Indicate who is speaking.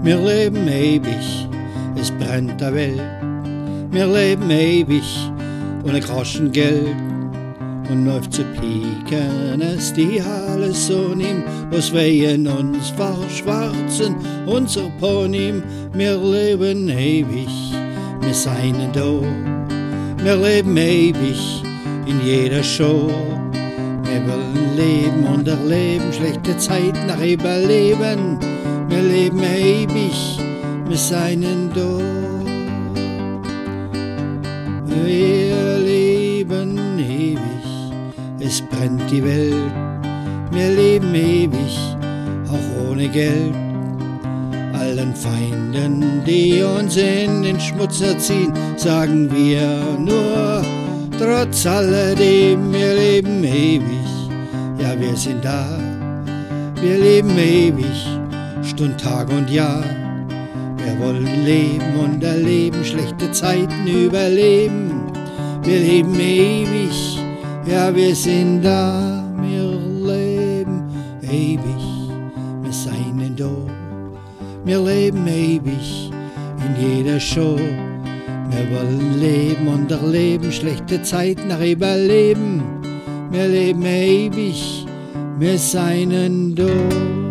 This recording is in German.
Speaker 1: Wir leben ewig, es brennt der Welt. Wir leben ewig, ohne Groschen Geld. Und auf zu pieken es die Halle so nimm, was wehen uns verschwarzen, unser Ponym. Wir leben ewig, wir seien da. Wir leben ewig in jeder Show. Wir wollen leben und erleben, schlechte Zeiten nach überleben. Wir leben ewig, wir seien da. Wir leben ewig, es brennt die Welt. Wir leben ewig, auch ohne Geld. Allen Feinden, die uns in den Schmutz erziehen, sagen wir nur, trotz alledem, wir leben ewig. Ja, wir sind da, wir leben ewig, Stund, Tag und Jahr. Wir wollen leben und erleben, schlechte Zeiten überleben. Wir leben ewig, ja, wir sind da, wir leben ewig, wir seien da. Wir leben ewig in jeder Show. Wir wollen leben und erleben, schlechte Zeiten nach überleben. Wir leben ewig, wir seien da.